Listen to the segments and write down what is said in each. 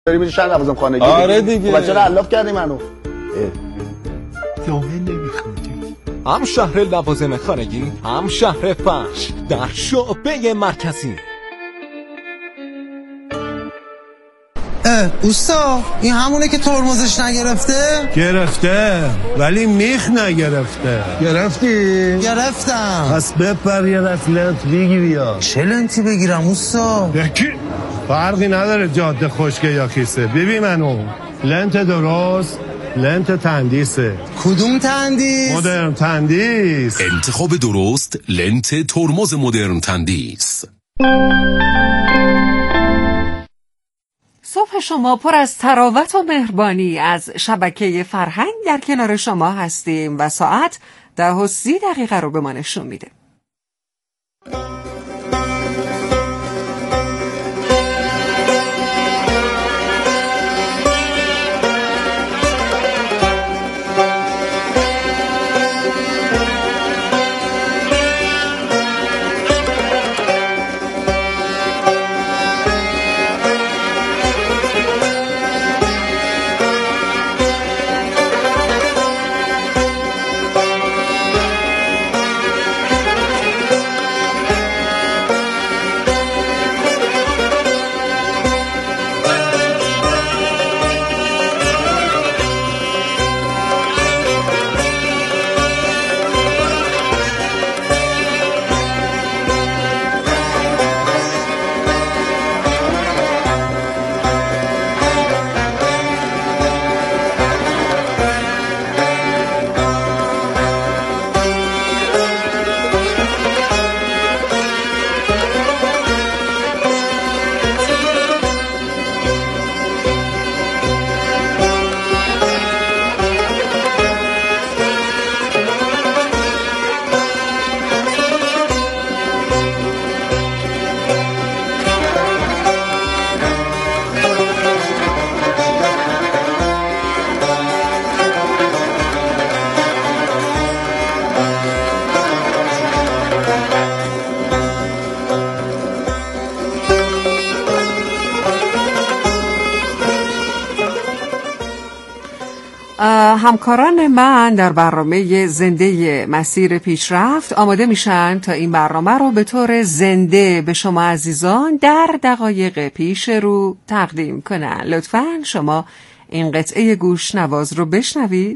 داری میری شهر لوازم خانگی. آره دیگه. بچه را علاف کردی منو. جامعه نمیخوادی. هم شهر لوازم خانگی، هم شهر فرش در شعبه مرکزی. اوستا این همونه که ترمزش نگرفته؟ گرفته ولی میخ نگرفته. گرفتم. پس بپر یه دست لنت بگیری یا چه لنتی بگیرم اوستا؟ یکی فرقی نداره جاده خشکه یا کیسه. ببین منو لنت درست لنت تندیسه. کدوم تندیس؟ مدرن تندیس. انتخاب درست لنت ترمز مدرن تندیس. صبح شما پر از تراوت و مهربانی از شبکه فرهنگ در کنار شما هستیم و ساعت 10:30 رو به ما نشون میده. همکاران من در برنامه زنده مسیر پیشرفت آماده میشن تا این برنامه رو به طور زنده به شما عزیزان در دقایق پیش رو تقدیم کنن. لطفاً شما این قطعه گوش نواز رو بشنوید.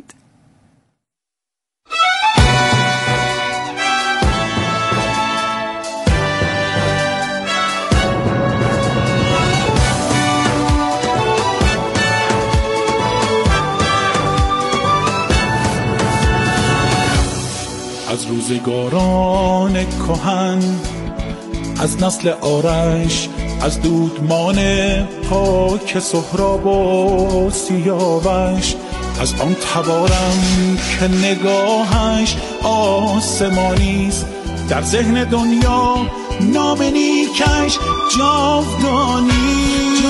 از روزگاران کهن، از نسل آرش، از دودمان پاک سهراب و سیاوش، از آن تبارم که نگاهش آسمانیست، در ذهن دنیا نام نیکش جاودانی.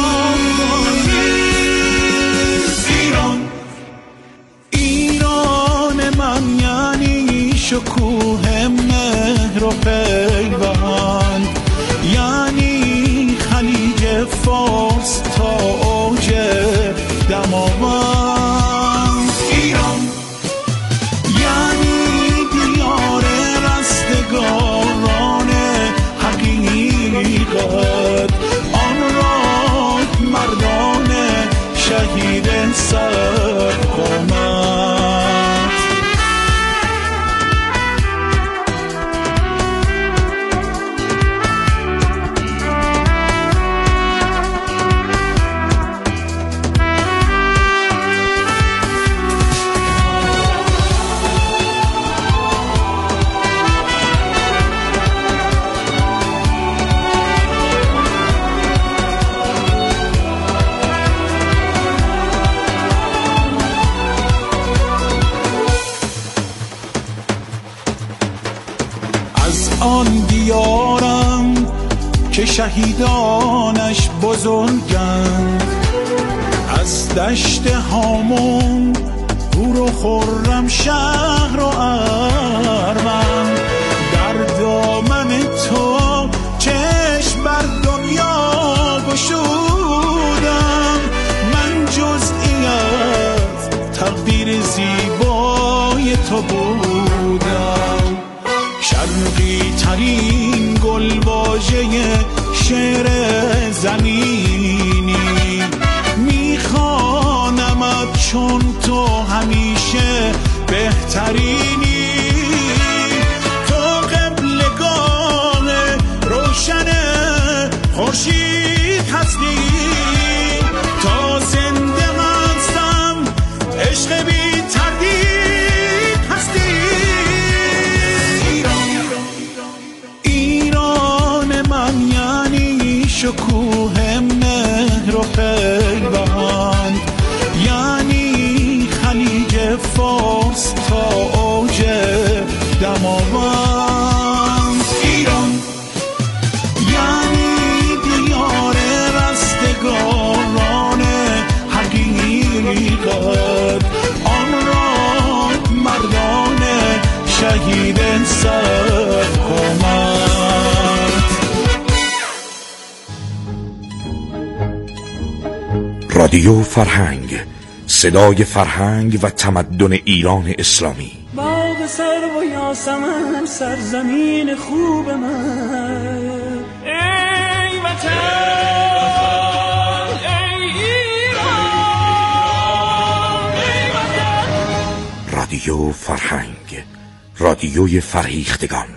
ایران من یعنی شکوه مهر و پیوند، یعنی خلیج فارس تا اوج دماوند. ایران یعنی دیار رستگاران حقیقت، آن را مردان شهید سرقامت. آن دیارم که شهیدانش بزرگند، از دشت هامون هور و خرم شهر و ارمن، در دامن تو چشم بر دنیا گشودم، شعر زمینی میخوانمت چون تو همیشه بهترینی تو قبلگاه روشن خورشید هستی تا زنده هستم عشق بی تردید هستی ایران من یعنی شکوه مهر و پیوند یعنی خلیج فارس تا اوج دماوند ایران یعنی دیار رستگاران حقیقت آن را مردان شهید سرخومد. رادیو فرهنگ، صدای فرهنگ و تمدن ایران اسلامی. باغ سرو و یاسمن سرزمین خوب من ای وطن ای ایران ای وطن. رادیو فرهنگ، رادیوی فرهیختگان.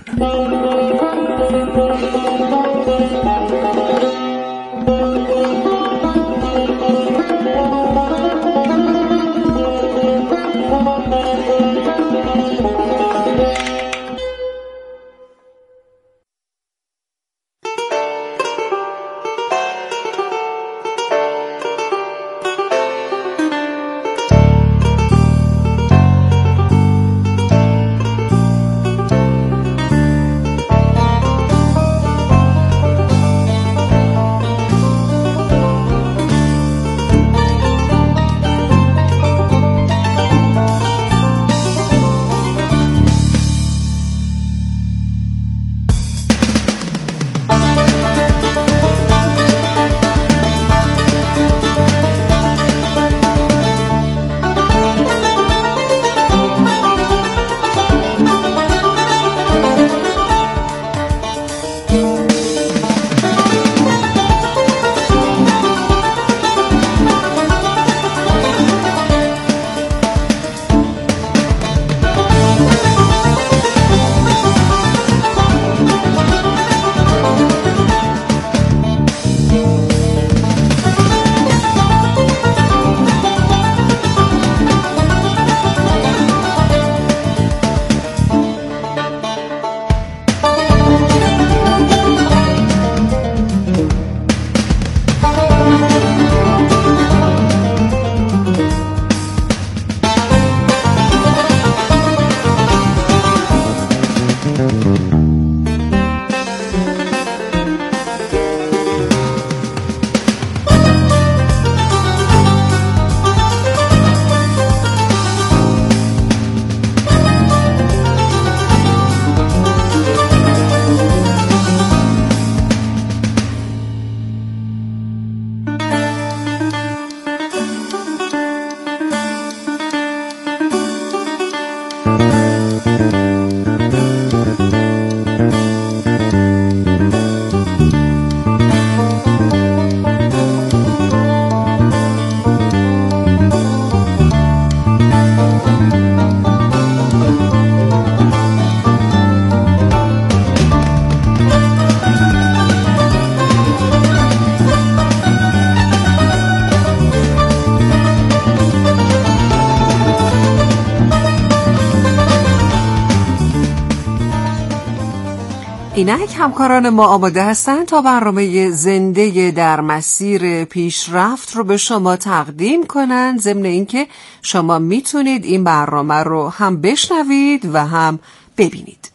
اینک همکاران ما آماده هستند تا برنامه زنده در مسیر پیشرفت رو به شما تقدیم کنند، ضمن اینکه شما میتونید این برنامه رو هم بشنوید و هم ببینید.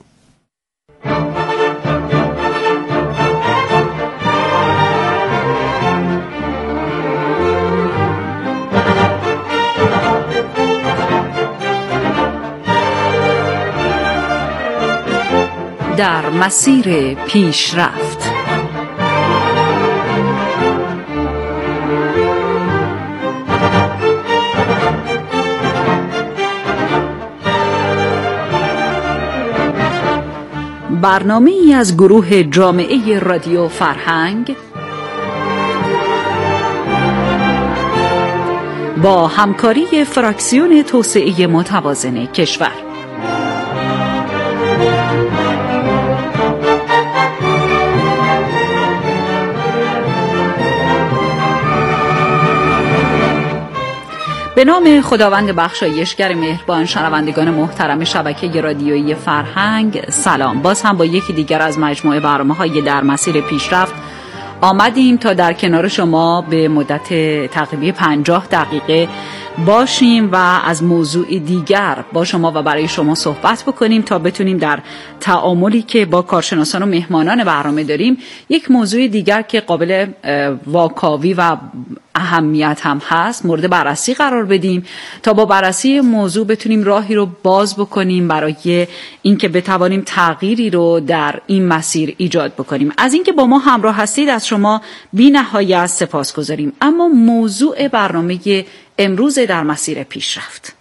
در مسیر پیشرفت. برنامه‌ای از گروه جامعه رادیو فرهنگ با همکاری فراکسیون توسعه متوازن کشور. به نام خداوند بخشایشگر مهربان، شنوندگان محترم شبکه رادیویی فرهنگ، سلام. باز هم با یکی دیگر از مجموعه برنامه‌های در مسیر پیشرفت آمدیم تا در کنار شما به مدت تقریبی 50 دقیقه باشیم و از موضوع دیگر با شما و برای شما صحبت بکنیم تا بتونیم در تعاملی که با کارشناسان و مهمانان برنامه داریم یک موضوع دیگر که قابل واکاوی و اهمیت هم هست مورد بررسی قرار بدیم تا با بررسی موضوع بتونیم راهی رو باز بکنیم برای اینکه بتوانیم تغییری رو در این مسیر ایجاد بکنیم. از اینکه با ما همراه هستید از شما بی‌نهایت سپاسگزاریم. اما موضوع برنامه امروز در مسیر پیشرفت،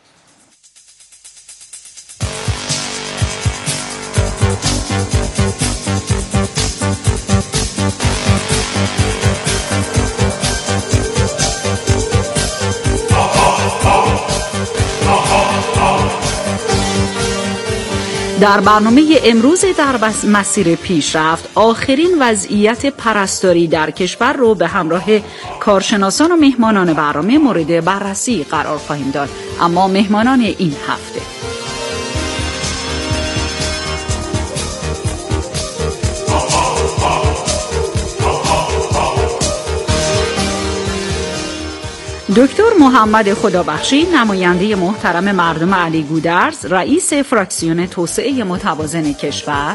در برنامه امروز در مسیر پیشرفت آخرین وضعیت پرستاری در کشور رو به همراه کارشناسان و مهمانان برنامه مورد بررسی قرار خواهیم داد. اما مهمانان این هفته: دکتر محمد خدابخشی، نماینده محترم مردم علی گودرز، رئیس فراکسیون توسعه متوازن کشور.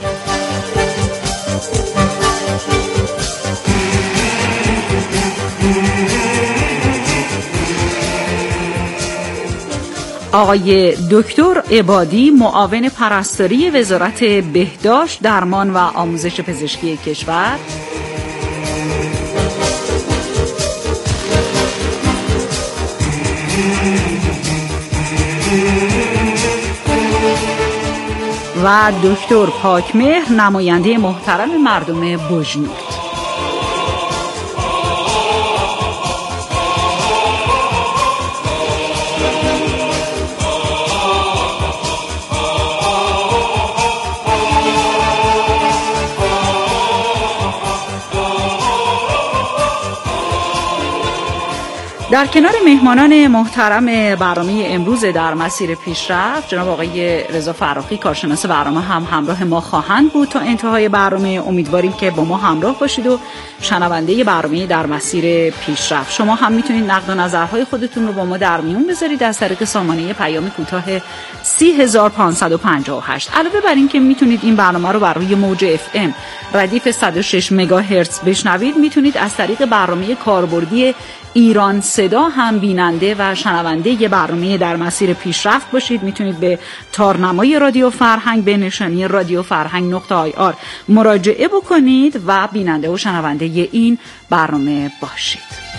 آقای دکتر عبادی، معاون پرستاری وزارت بهداشت، درمان و آموزش پزشکی کشور. و دکتر پاکمهر، نماینده محترم مردم بجنورد. در کنار مهمانان محترم برنامه امروز در مسیر پیشرفت، جناب آقای رضا فراخی، کارشناس برنامه هم همراه ما خواهند بود تا انتهای برنامه. امیدواریم که با ما همراه باشید و شنونده برنامه در مسیر پیشرفت. شما هم میتونید نقد و نظرهای خودتون رو با ما در میون بذارید از طریق سامانه پیام کوتاه 30558. علاوه بر این که میتونید این برنامه رو بر روی موج FM ردیف 106 مگاهرتز بشنوید، میتونید از طریق برنامه کاربردی ایران صدا هم بیننده و شنونده برنامه در مسیر پیشرفت باشید. میتونید به تارنمای رادیو فرهنگ به نشانی رادیو فرهنگ.ir مراجعه بکنید و بیننده و شنونده این برنامه باشید.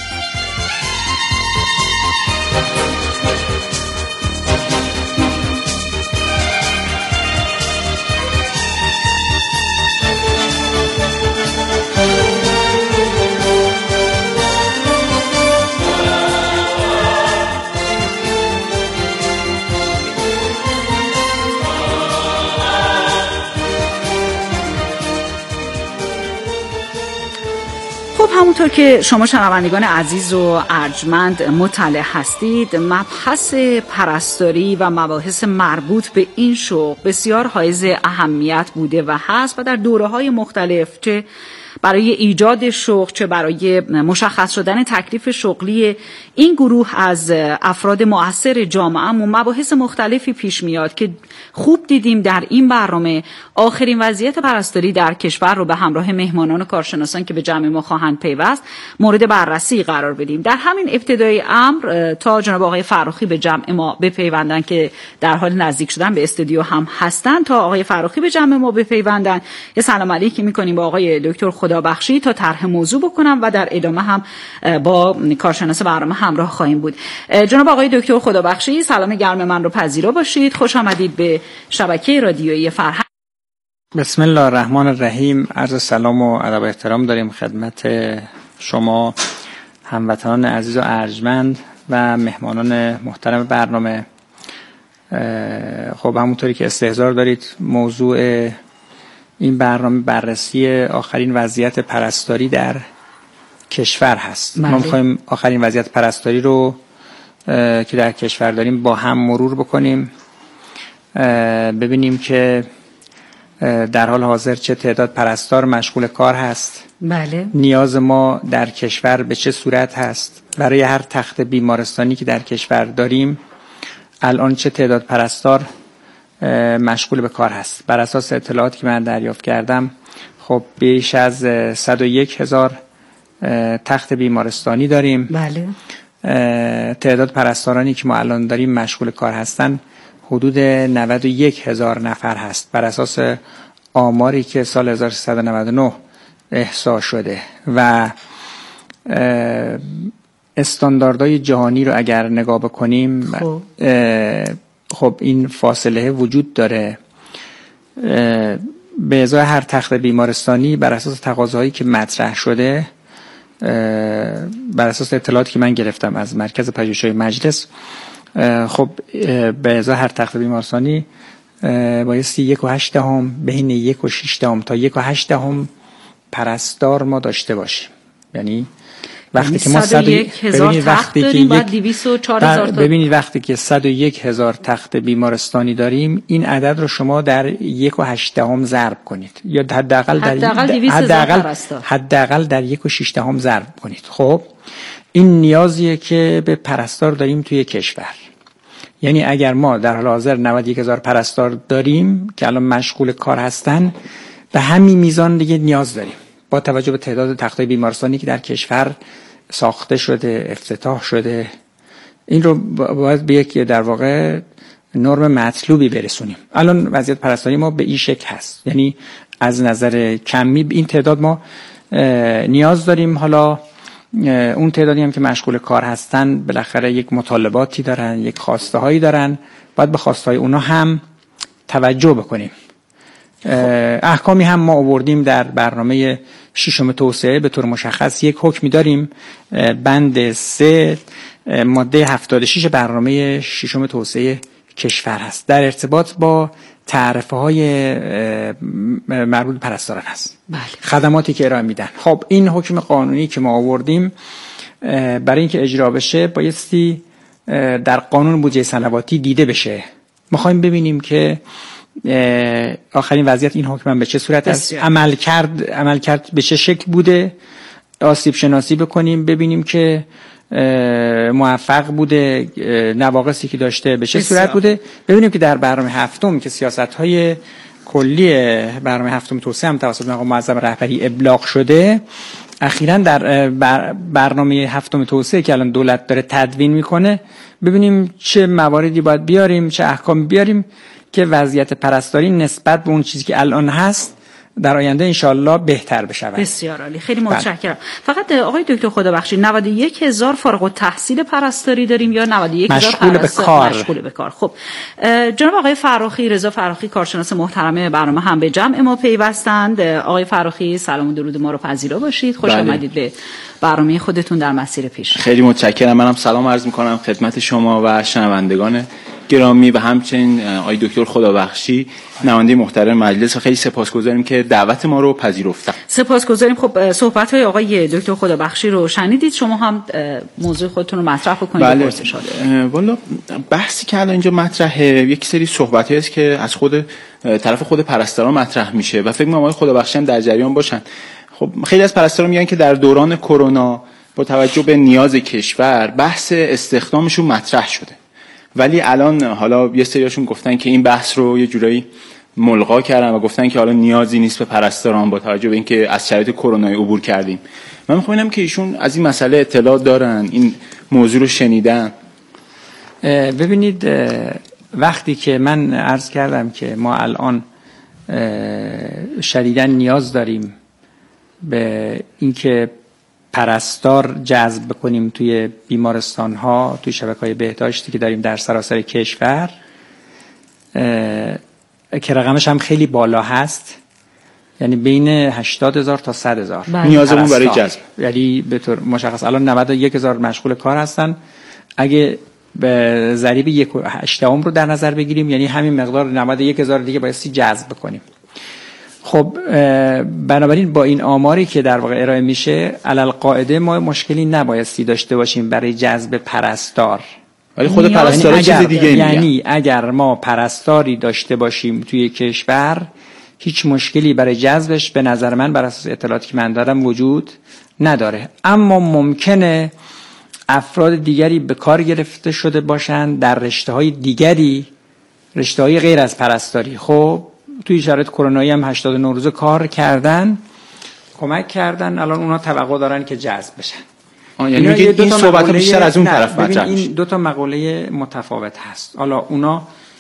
همونطور که شما شنوندگان عزیز و ارجمند مطلع هستید، مبحث پرستاری و مباحث مربوط به این شغل بسیار حائز اهمیت بوده و هست و در دوره‌های مختلف، چه برای ایجاد شغل چه برای مشخص شدن تکلیف شغلی این گروه از افراد مؤثر جامعه‌مون مباحث مختلفی پیش میاد که خوب دیدیم در این برنامه آخرین وضعیت پرستاری در کشور رو به همراه مهمانان و کارشناسان که به جمع ما خواهند پیوست مورد بررسی قرار بدیم. در همین ابتدای امر تا جناب آقای فراخی به جمع ما بپیوندن که در حال نزدیک شدن به استودیو هم هستن، تا آقای فراخی به جمع ما بپیوندن یه سلام علیکی می‌کنیم با آقای دکتر خدابخشی تا طرح موضوع بکنم و در ادامه هم با کارشناس برنامه همراه خواهیم بود. جناب آقای دکتر خدابخشی، سلام گرم من رو پذیرا باشید. خوش آمدید به شبکه رادیویی فرهنگ. بسم الله الرحمن الرحیم. عرض سلام و ادب و احترام داریم خدمت شما هموطنان عزیز و ارجمند و مهمانان محترم برنامه. خب همونطوری که استحضار دارید موضوع این برنامه بررسی آخرین وضعیت پرستاری در کشور هست. ما می‌خوایم آخرین وضعیت پرستاری رو که در کشور داریم با هم مرور بکنیم، ببینیم که در حال حاضر چه تعداد پرستار مشغول کار هست، بله. نیاز ما در کشور به چه صورت هست، برای هر تخت بیمارستانی که در کشور داریم الان چه تعداد پرستار مشغول به کار هست. بر اساس اطلاعاتی که من دریافت کردم خب بیش از 101,000 تخت بیمارستانی داریم. بله. تعداد پرستارانی که ما الان داریم مشغول کار هستن حدود 91,000 نفر هست بر اساس آماری که سال 1399 احصا شده و استانداردهای جهانی رو اگر نگاه بکنیم خب این فاصله وجود داره. به ازای هر تخت بیمارستانی بر اساس تقاضاهایی که مطرح شده، بر اساس اطلاعاتی که من گرفتم از مرکز پژوهش‌های مجلس، خب به ازای هر تخت بیمارستانی بایستی 1.8 بین 1.6 تا 1.8 پرستار ما داشته باشیم. یعنی وقتی که ما 101,000 تخت داریم بعد 204,000 تا ببینید وقتی که 101,000 تخت بیمارستانی داریم این عدد رو شما در 1.8 ضرب کنید یا حداقل در 1.6 ضرب کنید. خب این نیازیه که به پرستار داریم توی کشور. یعنی اگر ما در حال حاضر 91,000 پرستار داریم که الان مشغول کار هستن، به همین میزان دیگه نیاز داریم با توجه به تعداد تخت‌های بیمارستانی که در کشور ساخته شده، افتتاح شده. این رو باید به یک در واقع نرم مطلوبی برسونیم. الان وضعیت پرستاری ما به این شکل هست، یعنی از نظر کمی این تعداد ما نیاز داریم. حالا اون تعدادی هم که مشغول کار هستن بالاخره یک مطالباتی دارن، یک خواسته هایی دارن، باید به خواسته های اونا هم توجه بکنیم. احکامی هم ما آوردیم در برنامه ششم توسعه، به طور مشخص یک حکمی داریم، بند 3 ماده 76 برنامه ششم توسعه کشور هست، در ارتباط با تعرفه های مربوط پرستاران هست. بله. خدماتی که ارائه میدن. خب این حکم قانونی که ما آوردیم برای اینکه اجرا بشه بایستی در قانون بودجه سنواتی دیده بشه. میخوایم ببینیم که آخرین وضعیت این حکم به چه صورت است، عمل کرد به چه شکل بوده، آسیب شناسی بکنیم ببینیم که موفق بوده، نواقصی که داشته به چه صورت بوده، ببینیم که در برنامه هفتم که سیاست‌های کلی برنامه هفتم توسعه هم توسط مقام معظم رهبری ابلاغ شده، اخیراً در برنامه هفتم توسعه که الان دولت داره تدوین میکنه ببینیم چه مواردی باید بیاریم، چه احکام بیاریم که وضعیت پرستاری نسبت به اون چیزی که الان هست در آینده انشالله بهتر بشه. بسیار عالی، خیلی متشکرم. فقط آقای دکتر خدابخشی 91,000 فارغ التحصیل پرستاری داریم یا 91,000 پرستار مشغول به کار؟ خب جناب آقای فراخی، رضا فراخی، کارشناس محترم برنامه هم به جمع ما پیوستند. آقای فراخی سلام و درود ما رو پذیرا باشید. خوش آمدید به برنامه خودتون در مسیر پیش. خیلی متشکرم. منم سلام عرض می‌کنم خدمت شما و شنوندگان گرامی و همچنین آقای دکتر خدابخشی نماینده محترم مجلس. خیلی سپاسگزاریم که دعوت ما رو پذیرفتن. سپاسگزاریم. خب صحبت‌های آقای دکتر خدابخشی رو شنیدید، شما هم موضوع خودتون رو مطرح بکنید. بله. والا بحثی که الان اینجا مطرحه یک سری صحبت‌هایی است که از خود طرف خود پرستاران مطرح میشه و فکر می‌کنم آقای خدابخشی هم در جریان باشن. خب خیلی از پرستاران میگن که در دوران کرونا با توجه به نیاز کشور بحث استخدامشون مطرح شده، ولی الان حالا یه سریاشون گفتن که این بحث رو یه جورایی ملغا کردن و گفتن که حالا نیازی نیست به پرستاران با توجه به اینکه از شرایط کرونا عبور کردیم. من می‌خوام ببینم که ایشون از این مسئله اطلاع دارن، این موضوع رو شنیدن. ببینید وقتی که من عرض کردم که ما الان شدیداً نیاز داریم به اینکه پرستار جذب بکنیم توی بیمارستان ها، توی شبکه‌های بهداشتی که داریم در سراسر کشور که رقمش هم خیلی بالا هست، یعنی بین 80,000 تا 100,000 نیازمون برای جذب، یعنی به طور مشخص الان 91,000 مشغول کار هستن. اگه به ضریب 1.8 رو در نظر بگیریم، یعنی همین مقدار 91,000 دیگه بایستی جذب کنیم. خب بنابراین با این آماری که در واقع ارائه میشه علل قاعده ما مشکلی نبایستی داشته باشیم برای جذب پرستار. ولی خود پرستار چیز دیگه یعنی اگر ما پرستاری داشته باشیم توی کشور، هیچ مشکلی برای جذبش به نظر من بر اساس اطلاعاتی که من دارم وجود نداره. اما ممکنه افراد دیگری به کار گرفته شده باشند در رشته‌های دیگری، رشته‌های غیر از پرستاری. خب توی شرایط کرونایی هم 89 روزه کار کردن، کمک کردن، الان اونا توقع دارن که جذب بشن. یعنی میگه این صحبت بیشتر از اون طرف مطرح میشه. این دو تا مقوله متفاوت هست. حالا اونا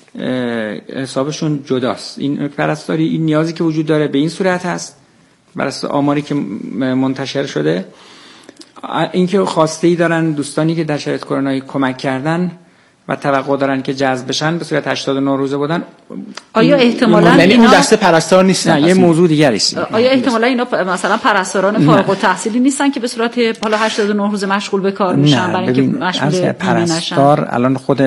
حسابشون جداست. این پرستاری این نیازی که وجود داره به این صورت هست بر اساس آماری که منتشر شده. اینکه خواسته ای دارن دوستانی که در شرایط کرونایی کمک کردن و توقع دارن که جذب بشن به صورت 89 روزه بودن. آیا احتمالاً یعنی اون دسته پرستار نیستن؟ نه، یه موضوع دیگری است. آیا احتمالاً اینا مثلا پرستاران فارغ التحصیلی نیستن که به صورت حالا 89 روزه مشغول به کار میشن برای اینکه مشغول پرستار الان خود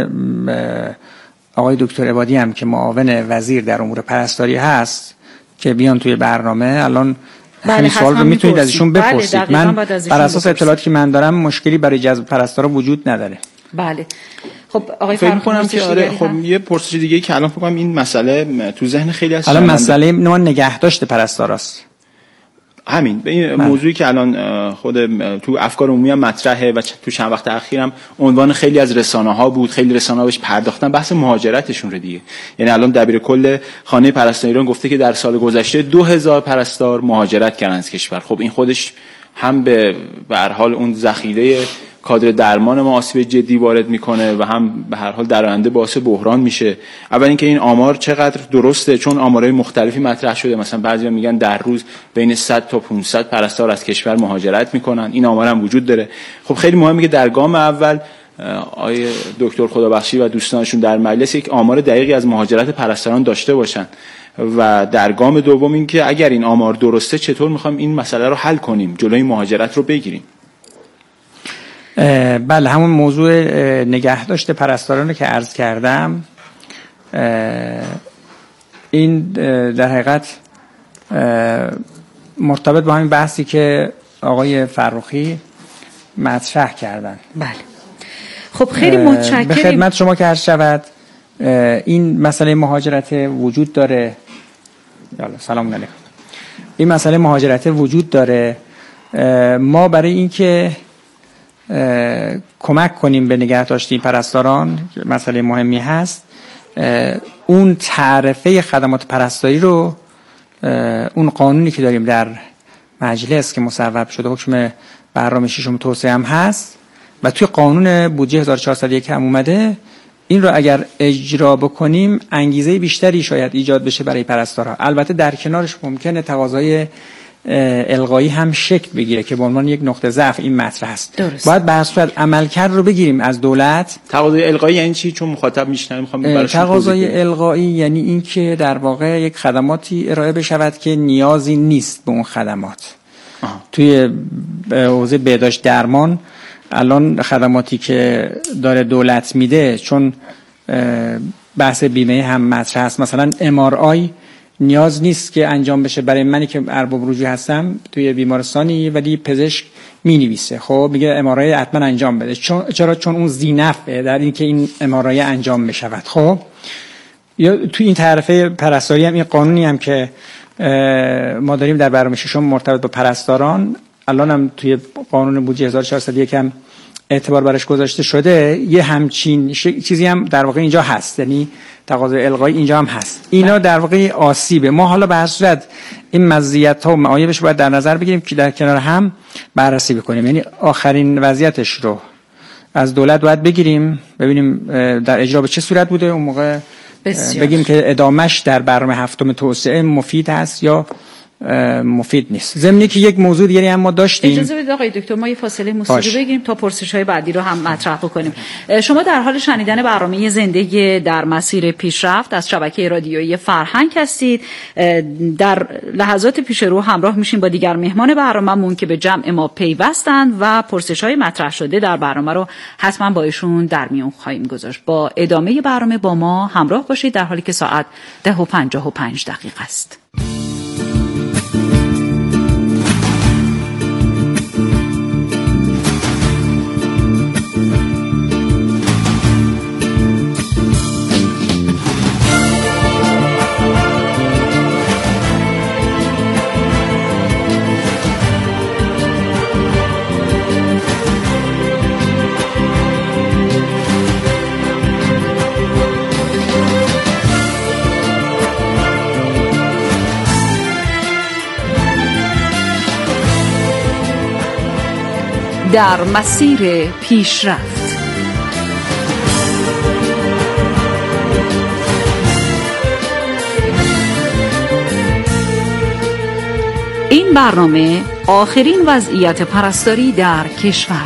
آقای دکتر عبادی هم که معاون وزیر در امور پرستاری هست که بیان توی برنامه الان همین سوال رو میتونید از ایشون بپرسید. من بر اساس اطلاعاتی که من دارم مشکلی برای جذب پرستارا وجود نداره. بله. خب آقای فکر کنم که آره. خب یه پرسش دیگه که الان فکر کنم این مسئله تو ذهن خیلی از الان مسئله نوع نگهداشت پرستاراست. همین به این موضوعی که الان خود تو افکار عمومی هم مطرحه و تو چند وقت اخیرم عنوان خیلی از رسانه‌ها بود، خیلی رسانه‌ها بهش پرداختن، بحث مهاجرتشون رو دیگه. یعنی الان دبیر کل خانه پرستاری ایران گفته که در سال گذشته 2000 پرستار مهاجرت کردن از کشور. خب این خودش هم به هر حال اون ذخیره کادر درمان ما آسیب جدی وارد میکنه و هم به هر حال در آینده باعث بحران میشه. اول اینکه این آمار چقدر درسته، چون آمارهای مختلفی مطرح شده، مثلا بعضیا میگن در روز بین 100 تا 500 پرستار از کشور مهاجرت میکنن. این آمار هم وجود داره. خب خیلی مهمه که در گام اول آقای دکتر خدابخشی و دوستانشون در مجلس یک آمار دقیقی از مهاجرت پرستاران داشته باشن و در گام دوم اینکه اگر این آمار درسته چطور میخوایم این مسئله رو حل کنیم، جلوی مهاجرت رو بگیریم. بله، همون موضوع نگهداشت پرستاران که عرض کردم، این در حقیقت مرتبط با همین بحثی که آقای فرخی مطرح کردن. بله. خب خیلی متشکرم. به خدمت شما که عرض شود این مسئله مهاجرت وجود داره. سلام علیکم. این مسئله مهاجرت وجود داره. ما برای اینکه کمک کنیم به نگهداشت این پرستاران، مسئله مهمی هست، اون تعرفه خدمات پرستاری رو، اون قانونی که داریم در مجلس که مصوب شده، حکم برنامه ششم توسعه هم هست و توی قانون بودجه 1401 هم اومده، این رو اگر اجرا بکنیم انگیزه بیشتری شاید ایجاد بشه برای پرستارها. البته در کنارش ممکنه تقاضای الغایی هم شکل بگیره که به عنوان یک نقطه ضعف این مطرح است. درست. باید به هر صورت عملکرد رو بگیریم از دولت. تقاضای الغایی یعنی چی؟ چون مخاطب میشنه میخوام براشون تقاضای الغایی یعنی این که در واقع یک خدماتی ارائه بشود که نیازی نیست به اون خدمات. توی حوزه بهداشت درمان الان خدماتی که داره دولت میده، چون بحث بیمه هم مطرح است، مثلا MRI نیاز نیست که انجام بشه برای منی که ارباب رجوع هستم توی بیمارستانی، ولی پزشک مینویسه، خب میگه MRI حتما انجام بده. چرا؟ چون اون ذینفعه در این که این MRI انجام بشود. خب یا توی این تعرفه پرستاری هم این قانونی هم که ما داریم در برنامه ششم مرتبط با پرستاران، الان هم توی قانون بودجه 1401 هم اعتبار برش گذاشته شده، یه همچین چیزی هم در واقع اینجا هست، یعنی تقاضای الغایی اینجا هم هست. اینا در واقع آسیبه. ما حالا به هر صورت این مزیت‌ها و معایبش باید در نظر بگیریم که در کنار هم بررسی بکنیم، یعنی آخرین وضعیتش رو از دولت باید بگیریم، ببینیم در اجرا به چه صورت بوده، اون موقع بگیم که ادامش در برنامه هفتم توسعه مفید هست یا مفید نیست. ضمنی که یک موضوع دیگری هم ما داشتیم. اجازه بدید آقای دکتر ما یه فاصله موسیقی بگیریم تا پرسش‌های بعدی رو هم مطرح بکنیم. شما در حال شنیدن برنامه زنده در مسیر پیشرفت از شبکه رادیویی فرهنگ هستید. در لحظات پیش رو همراه میشیم با دیگر مهمان برنامه‌مون که به جمع ما پیوستند و پرسش‌های مطرح شده در برنامه رو حتما با ایشون در میون خواهیم گذاشت. با ادامه برنامه با ما همراه باشید در حالی که ساعت 10:55 است. در مسیر پیشرفت این برنامه آخرین وضعیت پرستاری در کشور.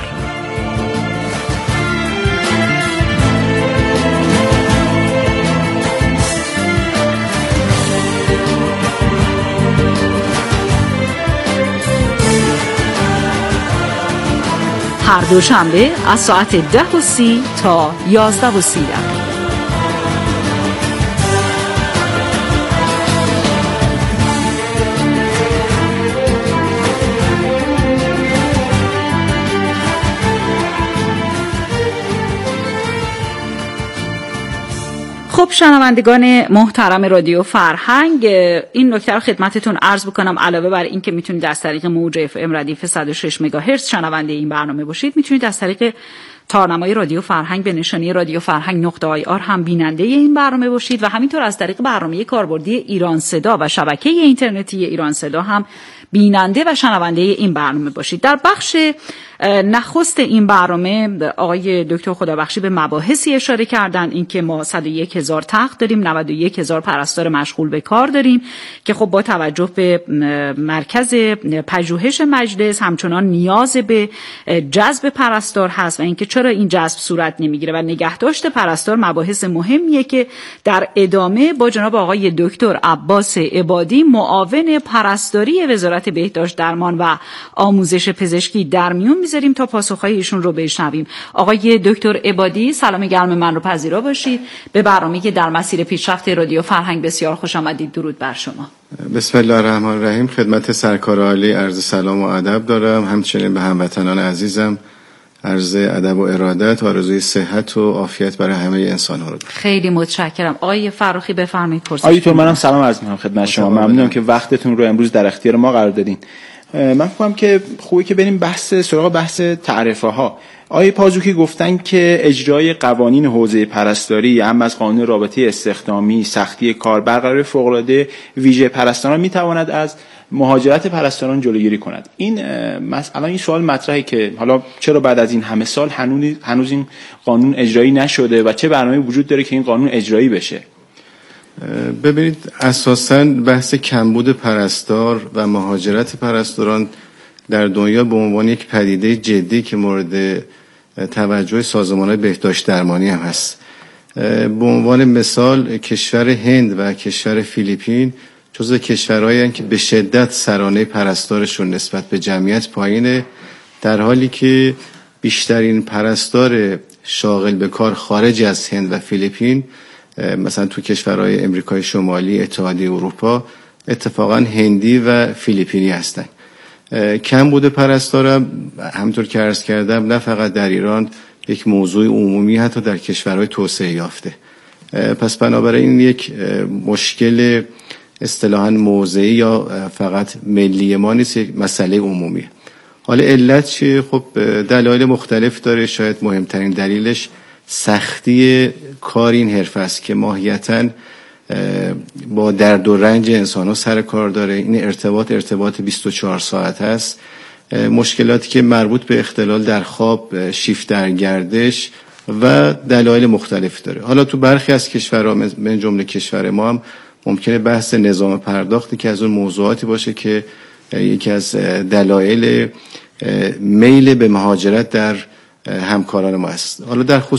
هر دوشنبه از ساعت 10:30 تا 11:30. خب شنوندگان محترم رادیو فرهنگ، این نکته رو خدمتتون عرض بکنم علاوه بر این که میتونید از طریق موج FM ردیف 106 مگاهرتز شنونده این برنامه باشید، میتونید از طریق تارنمای رادیو فرهنگ به نشانی رادیو فرهنگ .ir هم بیننده این برنامه باشید و همینطور از طریق برنامه کاربردی ایران صدا و شبکه اینترنتی ایران صدا هم بیننده و شنونده این برنامه باشید. در بخش نخست این برنامه آقای دکتر خدابخشی به مباحثی اشاره کردن، این که ما 101,000 تخت داریم، 91,000 پرستار مشغول به کار داریم که خب با توجه به مرکز پژوهش مجلس همچنان نیاز به جذب پرستار هست و اینکه چرا این جذب صورت نمیگیره و نگهداشت پرستار مباحث مهمیه که در ادامه با جناب آقای دکتر عباس عبادی معاون پرستاری وزارت بهداشت درمان و آموزش پزشکی در میون میذاریم تا پاسخهای ایشون رو بشنویم. آقای دکتر عبادی سلام گرم من رو پذیرا باشید به برنامه‌ای که در مسیر پیشرفت رادیو فرهنگ. بسیار خوش آمدید. درود بر شما. بسم الله الرحمن الرحیم. خدمت سرکار عالی عرض سلام و ادب دارم، همچنین به هموطنان عزیزم عرض ادب و ارادت و آرزوی صحت و عافیت برای همه انسان‌ها رو. خیلی متشکرم. آقای فروخی بفرمایید پرسش. آقای دکتر منم سلام عرض می‌کنم خدمت شما. ممنونم که وقتتون رو امروز در اختیار ما قرار دادین. من فکرم که خوبه که بریم سراغ بحث تعرفه ها. آقای پازوکی گفتن که اجرای قوانین حوزه پرستاری، هم از قانون رابطه استخدامی، سختی کار، برقراری فوق‌العاده ویژه پرستاران میتواند از مهاجرت پرستاران جلوگیری کند. الان این سوال مطرحه که حالا چرا بعد از این همه سال هنوز این قانون اجرایی نشده و چه برنامه‌ای وجود داره که این قانون اجرایی بشه؟ ببینید اساساً بحث کمبود پرستار و مهاجرت پرستاران در دنیا به عنوان یک پدیده جدی که مورد توجه سازمان‌های بهداشت درمانی هم هست. به عنوان مثال کشور هند و کشور فیلیپین جزو کشورهایی هستند که به شدت سرانه پرستارشون نسبت به جمعیت پایینه، در حالی که بیشترین پرستار شاغل به کار خارج از هند و فیلیپین مثلا تو کشورهای امریکای شمالی، اتحادیه اروپا اتفاقا هندی و فیلیپینی هستن. کمبود پرستار همونطور که عرض کردم نه فقط در ایران یک موضوع عمومی، حتی در کشورهای توسعه یافته. پس بنابراین یک مشکل اصطلاحاً موضعی یا فقط ملی ما نیست، یک مسئله عمومیه. حالا علت چیه؟ خب دلایل مختلف داره. شاید مهمترین دلیلش سختی کار این حرفه است که ماهیتاً با درد و رنج انسان‌ها سر کار داره. این ارتباط 24 ساعت هست. مشکلاتی که مربوط به اختلال در خواب، شیفت در گردش و دلایل مختلف داره. حالا تو برخی از کشورها من جمله کشور ما هم ممکنه بحث نظام پرداختی که از اون موضوعاتی باشه که یکی از دلایل میل به مهاجرت در همکاران ما است. حالا در